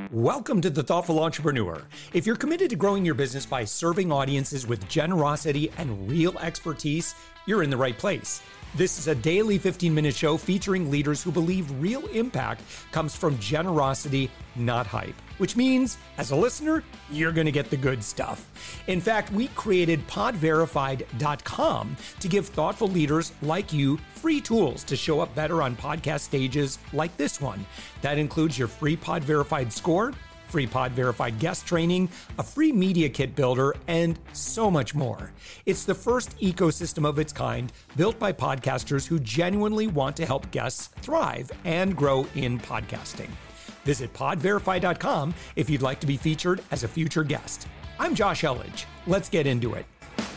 Welcome to The Thoughtful Entrepreneur. If you're committed to growing your business by serving audiences with generosity and real expertise, you're in the right place. This is a daily 15-minute show featuring leaders who believe real impact comes from generosity, not hype. Which means, as a listener, you're going to get the good stuff. In fact, we created podverified.com to give thoughtful leaders like you free tools to show up better on podcast stages like this one. That includes your free Pod Verified score, free Pod Verified guest training, a free media kit builder, and so much more. It's the first ecosystem of its kind built by podcasters who genuinely want to help guests thrive and grow in podcasting. Visit podverify.com if you'd like to be featured as a future guest. I'm Josh Elledge. Let's get into it.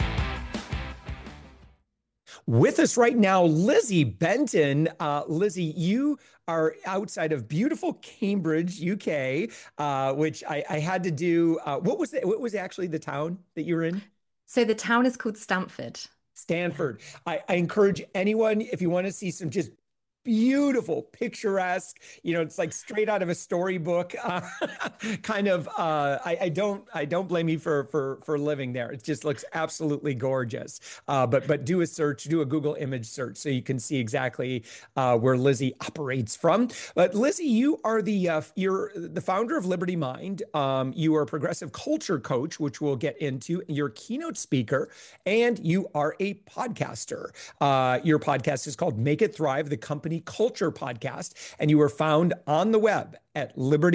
With us right now, Lizzie Benton. Lizzie, you are outside of beautiful Cambridge, UK, which I had to do. What was actually the town that you were in? So the town is called Stamford. Stanford. I encourage anyone, if you want to see some just beautiful, picturesque, it's like straight out of a storybook, kind of, I don't blame you for living there. It just looks absolutely gorgeous. But do a Google image search so you can see exactly where Lizzie operates from. But Lizzie, you are you're the founder of Liberty Mind. You are a progressive culture coach, which we'll get into. You're a keynote speaker, and you are a podcaster. Your podcast is called Make It Thrive, the company culture podcast, and you are found on the web at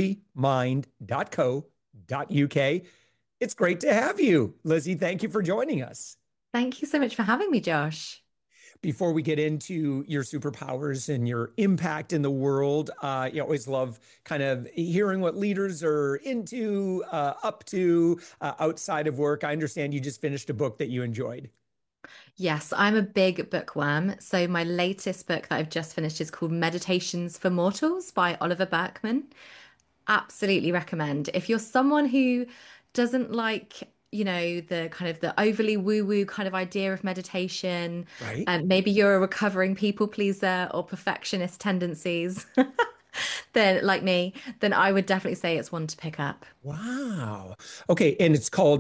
libertymind.co.uk. It's great to have you, Lizzie. Thank you for joining us. Thank you so much for having me, Josh. Before we get into your superpowers and your impact in the world, you always love kind of hearing what leaders are into, up to, outside of work. I understand you just finished a book that you enjoyed. Yes, I'm a big bookworm. So my latest book that I've just finished is called Meditations for Mortals by Oliver Burkeman. Absolutely recommend. If you're someone who doesn't like, the kind of the overly woo-woo kind of idea of meditation, Right. and maybe you're a recovering people pleaser or perfectionist tendencies, then like me, then I would definitely say it's one to pick up. Wow. Okay. And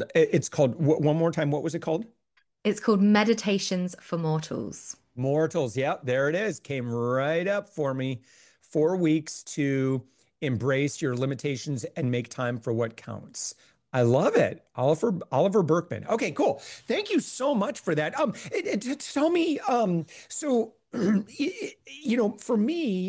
one more time. What was it called? It's called Meditations for Mortals. Mortals. Yep, there it is. Came right up for me. 4 weeks to embrace your limitations and make time for what counts. I love it. Oliver Berkman. Okay, cool. Thank you so much for that. Tell me, so for me,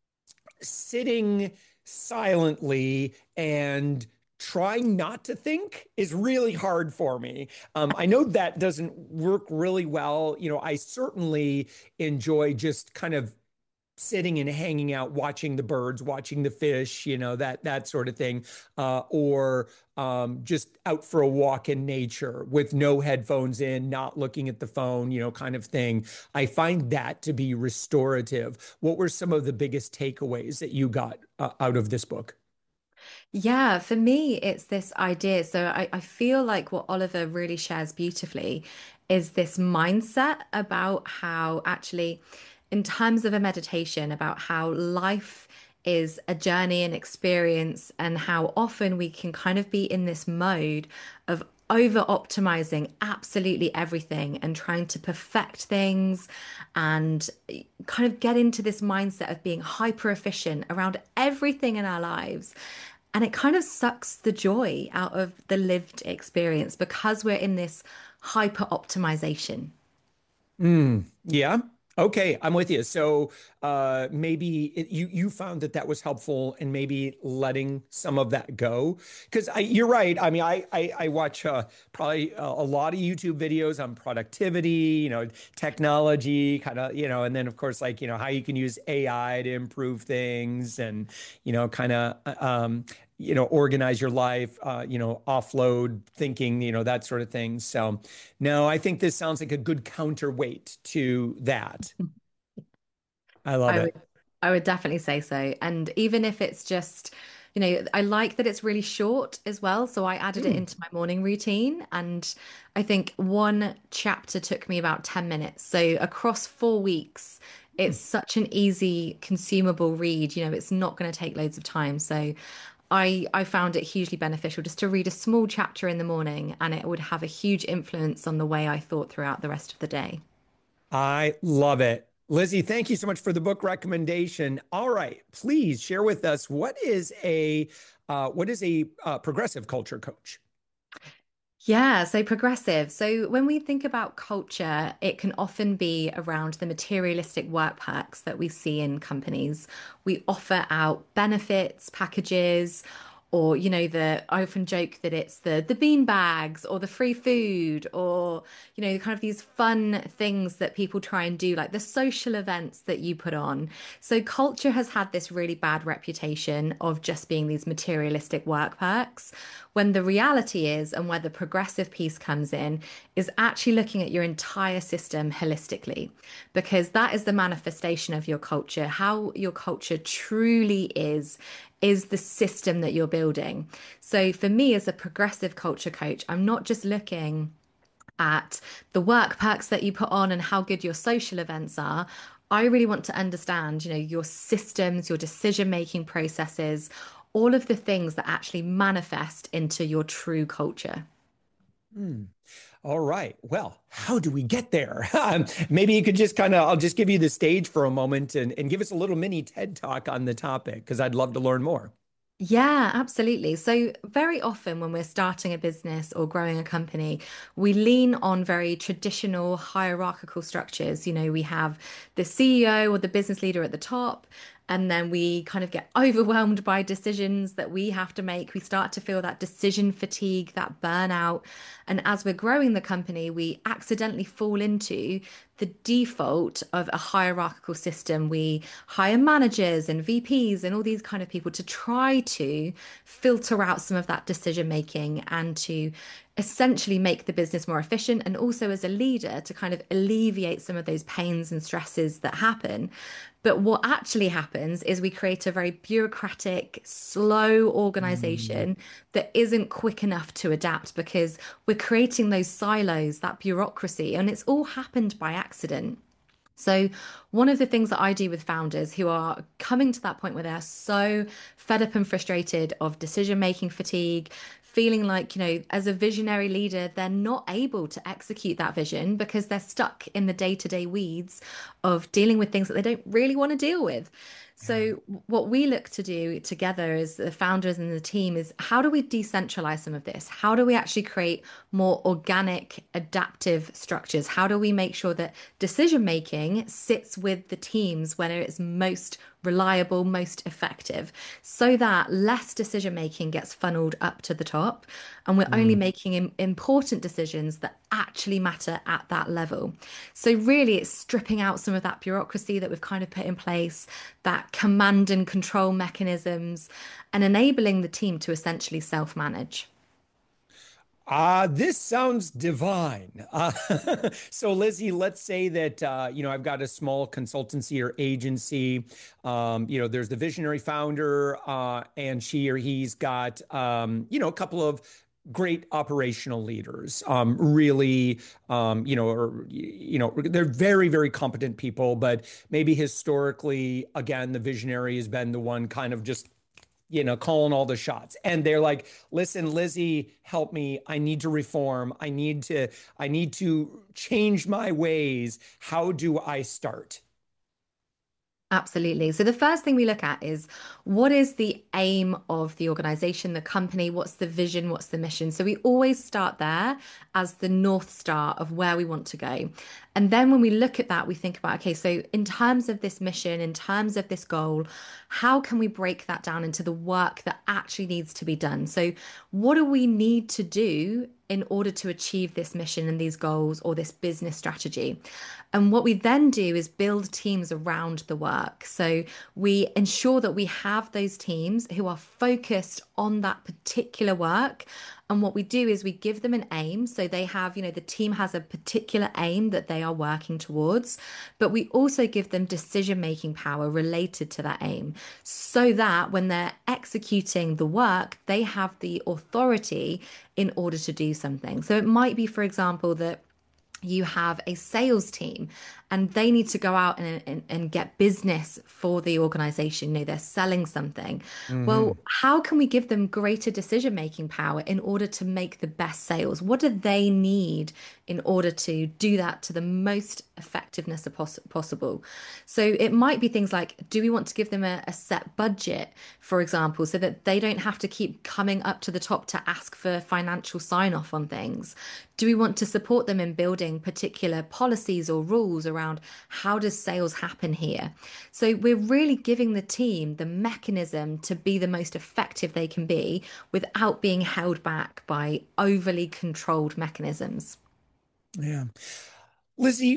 sitting silently and trying not to think is really hard for me. I know that doesn't work really well. I certainly enjoy just kind of sitting and hanging out, watching the birds, watching the fish, that sort of thing, or just out for a walk in nature with no headphones in, not looking at the phone, kind of thing. I find that to be restorative. What were some of the biggest takeaways that you got out of this book? Yeah, for me, it's this idea. So I feel like what Oliver really shares beautifully is this mindset about how actually, in terms of a meditation, about how life is a journey and experience, and how often we can kind of be in this mode of over optimizing absolutely everything and trying to perfect things and kind of get into this mindset of being hyper efficient around everything in our lives. And it kind of sucks the joy out of the lived experience because we're in this hyper optimization. Yeah. Okay, I'm with you. So maybe you found that was helpful, and maybe letting some of that go. Because you're right. I mean, I watch probably a lot of YouTube videos on productivity, technology, kind of, and then of course, like, how you can use AI to improve things, and kind of organize your life, offload thinking, that sort of thing. So, no, I think this sounds like a good counterweight to that. I love I it. would I would definitely say so. And even if it's just, I like that it's really short as well. So I added it Mm, into my morning routine. And I think one chapter took me about 10 minutes. So across 4 weeks, mm. it's such an easy, consumable read. It's not going to take loads of time. So I found it hugely beneficial just to read a small chapter in the morning, and it would have a huge influence on the way I thought throughout the rest of the day. I love it. Lizzie, thank you so much for the book recommendation. All right, please share with us what is a progressive culture coach? Yeah, so progressive. So when we think about culture, it can often be around the materialistic work perks that we see in companies. We offer out benefits, packages, or I often joke that it's the bean bags or the free food or kind of these fun things that people try and do, like the social events that you put on. So culture has had this really bad reputation of just being these materialistic work perks, when the reality is, and where the progressive piece comes in, is actually looking at your entire system holistically, because that is the manifestation of your culture. How your culture truly is the system that you're building. So for me, as a progressive culture coach, I'm not just looking at the work perks that you put on and how good your social events are. I really want to understand, your systems, your decision-making processes, all of the things that actually manifest into your true culture. Hmm. All right. Well, how do we get there? Maybe you could just I'll just give you the stage for a moment and give us a little mini TED talk on the topic because I'd love to learn more. Yeah, absolutely. So, very often when we're starting a business or growing a company, we lean on very traditional hierarchical structures. We have the CEO or the business leader at the top, and then we kind of get overwhelmed by decisions that we have to make. We start to feel that decision fatigue, that burnout. And as we're growing the company, we accidentally fall into the default of a hierarchical system. We hire managers and VPs and all these kind of people to try to filter out some of that decision making and to essentially make the business more efficient, and also as a leader to kind of alleviate some of those pains and stresses that happen. But what actually happens is we create a very bureaucratic, slow Hmm. organization that isn't quick enough to adapt, because we're creating those silos, that bureaucracy, and it's all happened by accident. So, one of the things that I do with founders who are coming to that point where they're so fed up and frustrated of decision making fatigue, feeling like, as a visionary leader, they're not able to execute that vision because they're stuck in the day to day weeds of dealing with things that they don't really want to deal with. Yeah. So, what we look to do together as the founders and the team is, how do we decentralize some of this? How do we actually create more organic, adaptive structures? How do we make sure that decision making sits with the teams when it's most reliable, most effective, so that less decision making gets funneled up to the top and we're only Hmm. making important decisions that actually matter at that level. So, really, it's stripping out some of that bureaucracy that we've kind of put in place, that command and control mechanisms, and enabling the team to essentially self manage. This sounds divine. So, Lizzie, let's say that I've got a small consultancy or agency. There's the visionary founder, and she or he's got a couple of great operational leaders. Really, they're very, very competent people, but maybe historically, again, the visionary has been the one kind of just calling all the shots. And they're like, listen, Lizzie, help me. I need to reform. I need to change my ways. How do I start? Absolutely. So the first thing we look at is, what is the aim of the organization, the company? What's the vision? What's the mission? So we always start there as the North Star of where we want to go. And then when we look at that, we think about, okay, so in terms of this mission, in terms of this goal, how can we break that down into the work that actually needs to be done? So what do we need to do in order to achieve this mission and these goals or this business strategy? And what we then do is build teams around the work. So we ensure that we have those teams who are focused on that particular work. And what we do is we give them an aim. So they have, the team has a particular aim that they are working towards, but we also give them decision-making power related to that aim, so that when they're executing the work, they have the authority in order to do something. So it might be, for example, that you have a sales team and they need to go out and get business for the organization. You know, they're selling something. Well, Hmm. how can we give them greater decision making power in order to make the best sales? What do they need in order to do that to the most effectiveness possible? So it might be things like, do we want to give them a set budget, for example, so that they don't have to keep coming up to the top to ask for financial sign off on things? Do we want to support them in building particular policies or rules around how does sales happen here? So we're really giving the team the mechanism to be the most effective they can be without being held back by overly controlled mechanisms. Yeah. Lizzie,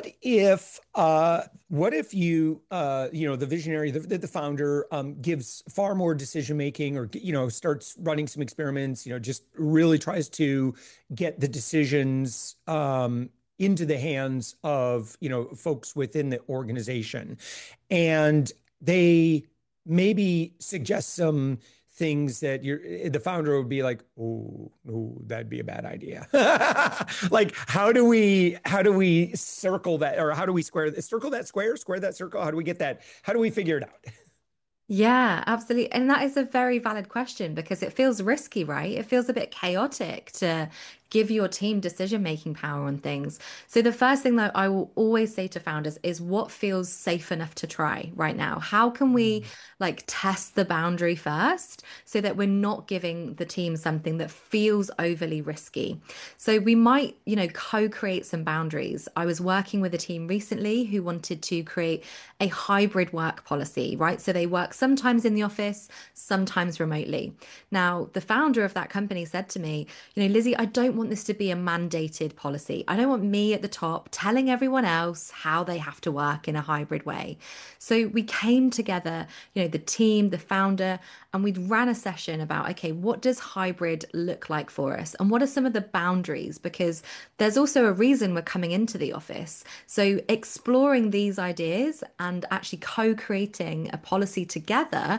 what if you the visionary, the founder gives far more decision making or starts running some experiments, just really tries to get the decisions into the hands of, folks within the organization. And they maybe suggest some things that the founder would be like, oh, no, that'd be a bad idea. Like, how do we circle that, or how do we circle that square that circle? How do we get that? How do we figure it out? Yeah, absolutely. And that is a very valid question because it feels risky, right? It feels a bit chaotic to give your team decision-making power on things. So the first thing that I will always say to founders is what feels safe enough to try right now? How can we like test the boundary first so that we're not giving the team something that feels overly risky? So we might, co-create some boundaries. I was working with a team recently who wanted to create a hybrid work policy, right? So they work sometimes in the office, sometimes remotely. Now, the founder of that company said to me, Lizzie, I don't want this to be a mandated policy. I don't want me at the top telling everyone else how they have to work in a hybrid way. So we came together, the team, the founder, and we'd ran a session about, okay, what does hybrid look like for us? And what are some of the boundaries? Because there's also a reason we're coming into the office. So exploring these ideas and actually co-creating a policy together,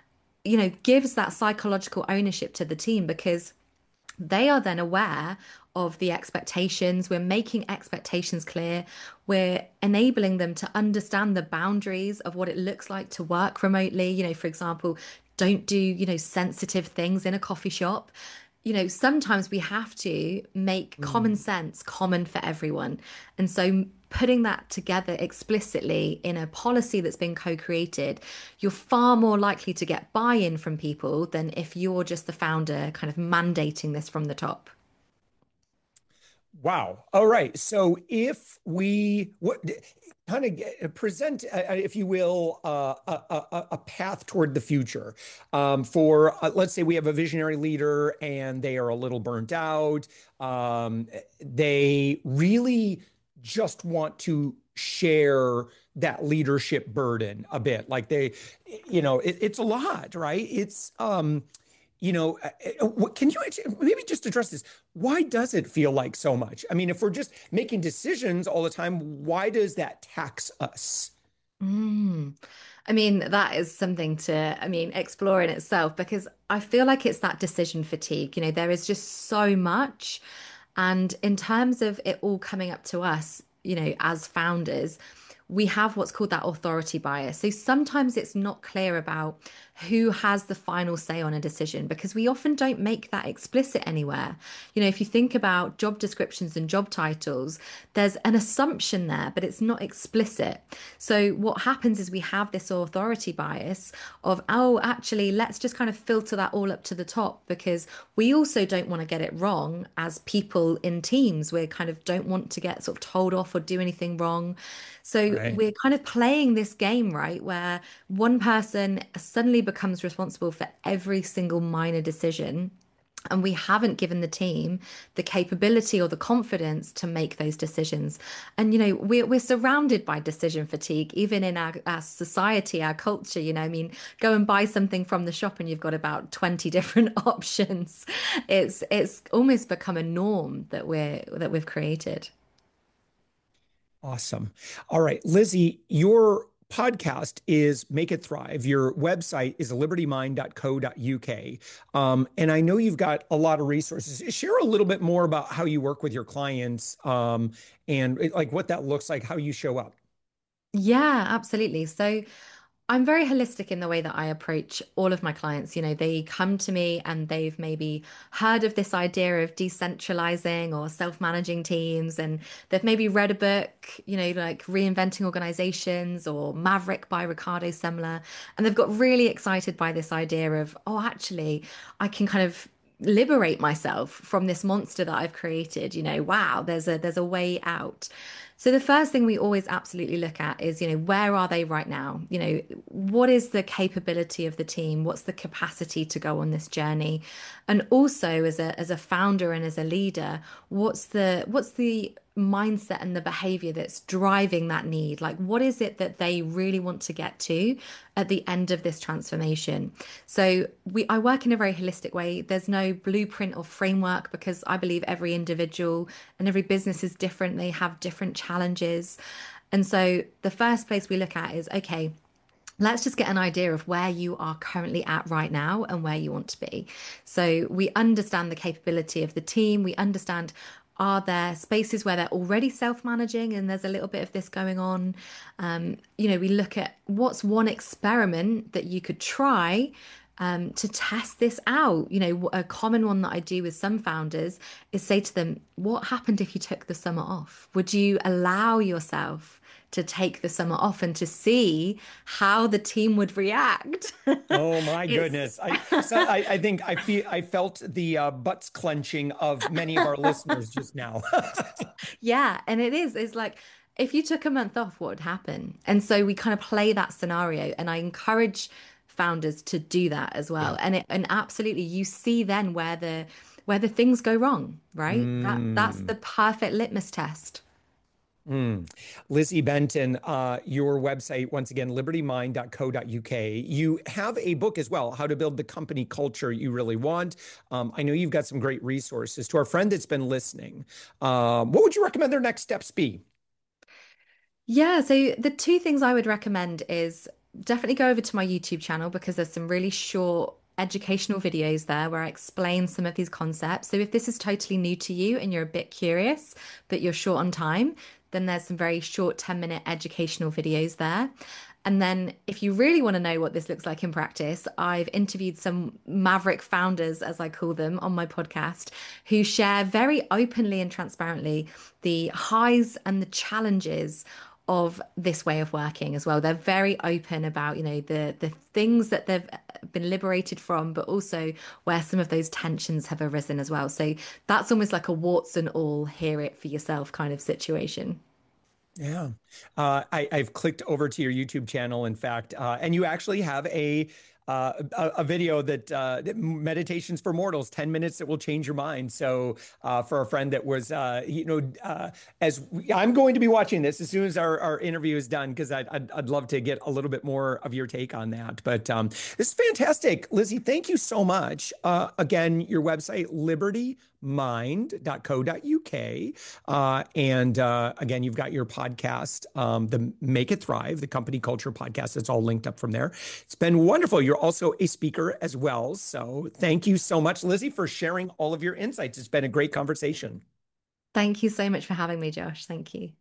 gives that psychological ownership to the team because they are then aware of the expectations. We're making expectations clear. We're enabling them to understand the boundaries of what it looks like to work remotely. For example, don't do, sensitive things in a coffee shop. Sometimes we have to make common Mm. sense common for everyone. And so putting that together explicitly in a policy that's been co-created, you're far more likely to get buy-in from people than if you're just the founder kind of mandating this from the top. Wow. All right. So if we what kind of present, if you will, a path toward the future for, let's say we have a visionary leader and they are a little burnt out. They really just want to share that leadership burden a bit. Like it's a lot, right? Can you maybe just address this? Why does it feel like so much? I mean, if we're just making decisions all the time, why does that tax us? Mm. I mean, that is something to, explore in itself because I feel like it's that decision fatigue. There is just so much. And in terms of it all coming up to us, as founders, we have what's called that authority bias. So sometimes it's not clear about who has the final say on a decision because we often don't make that explicit anywhere. If you think about job descriptions and job titles, there's an assumption there, but it's not explicit. So what happens is we have this authority bias of, oh, actually, let's just kind of filter that all up to the top because we also don't want to get it wrong as people in teams. We kind of don't want to get sort of told off or do anything wrong. So Right. we're kind of playing this game, right, where one person suddenly becomes responsible for every single minor decision. And we haven't given the team the capability or the confidence to make those decisions. And, we're surrounded by decision fatigue, even in our society, our culture. Go and buy something from the shop and you've got about 20 different options. It's almost become a norm that we've created. Awesome. All right, Lizzie, your podcast is Make It Thrive. Your website is libertymind.co.uk. And I know you've got a lot of resources. Share a little bit more about how you work with your clients, and like what that looks like, how you show up. Yeah, absolutely. So I'm very holistic in the way that I approach all of my clients. They come to me and they've maybe heard of this idea of decentralizing or self-managing teams, and they've maybe read a book, like Reinventing Organizations or Maverick by Ricardo Semler, and they've got really excited by this idea of, oh, actually, I can kind of liberate myself from this monster that I've created. Wow, there's a way out. So the first thing we always absolutely look at is, where are they right now? What is the capability of the team? What's the capacity to go on this journey? And also as a founder and as a leader, what's the mindset and the behavior that's driving that need? Like, what is it that they really want to get to at the end of this transformation? So I work in a very holistic way. There's no blueprint or framework because I believe every individual and every business is different. They have different challenges. And so the first place we look at is, okay, let's just get an idea of where you are currently at right now and where you want to be. So we understand the capability of the team. We understand, are there spaces where they're already self-managing and there's a little bit of this going on? We look at what's one experiment that you could try to test this out. A common one that I do with some founders is say to them, what happened if you took the summer off? Would you allow yourself to take the summer off and to see how the team would react? Oh my goodness. I think I felt the butts clenching of many of our listeners just now. Yeah, and it's like, if you took a month off, what would happen? And so we kind of play that scenario, and I encourage founders to do that as well. And absolutely, you see then where the things go wrong, right? That's the perfect litmus test. Lizzie Benton, your website, once again, libertymind.co.uk. You have a book as well, How to Build the Company Culture You Really Want. I know you've got some great resources. To our friend that's been listening, what would you recommend their next steps be? Yeah, so the two things I would recommend is definitely go over to my YouTube channel because there's some really short educational videos there where I explain some of these concepts. So if this is totally new to you and you're a bit curious, but you're short on time, then there's some very short 10-minute educational videos there. And then if you really want to know what this looks like in practice, I've interviewed some maverick founders, as I call them, on my podcast, who share very openly and transparently the highs and the challenges of this way of working as well. They're very open about, the things that they've been liberated from, but also where some of those tensions have arisen as well. So that's almost like a warts and all, hear it for yourself kind of situation. Yeah. I've clicked over to your YouTube channel, in fact, and you actually have a video that meditations for mortals, 10 minutes that will change your mind. So for a friend that was, I'm going to be watching this as soon as our interview is done, because I'd love to get a little bit more of your take on that. But this is fantastic. Lizzie, thank you so much. Again, your website, libertymind.co.uk. And again, you've got your podcast, the Make It Thrive, the Company Culture Podcast. It's all linked up from there. It's been wonderful. You're also a speaker as well. So thank you so much, Lizzie, for sharing all of your insights. It's been a great conversation. Thank you so much for having me, Josh. Thank you.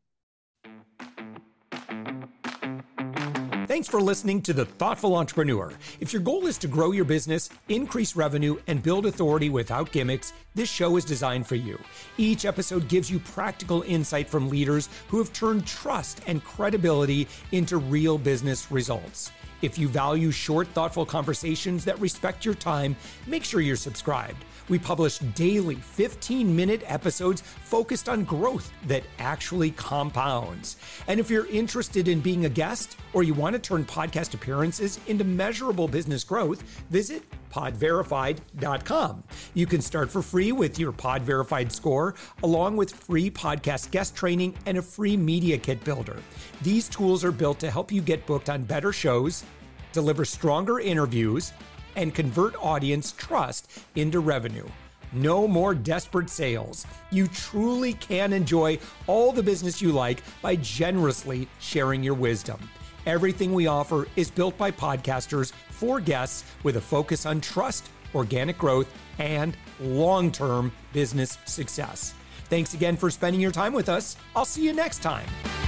Thanks for listening to The Thoughtful Entrepreneur. If your goal is to grow your business, increase revenue, and build authority without gimmicks, this show is designed for you. Each episode gives you practical insight from leaders who have turned trust and credibility into real business results. If you value short, thoughtful conversations that respect your time, make sure you're subscribed. We publish daily 15-minute episodes focused on growth that actually compounds. And if you're interested in being a guest or you want to turn podcast appearances into measurable business growth, visit podverified.com. You can start for free with your Pod Verified score, along with free podcast guest training and a free media kit builder. These tools are built to help you get booked on better shows, deliver stronger interviews, and convert audience trust into revenue. No more desperate sales. You truly can enjoy all the business you like by generously sharing your wisdom. Everything we offer is built by podcasters for guests with a focus on trust, organic growth, and long-term business success. Thanks again for spending your time with us. I'll see you next time.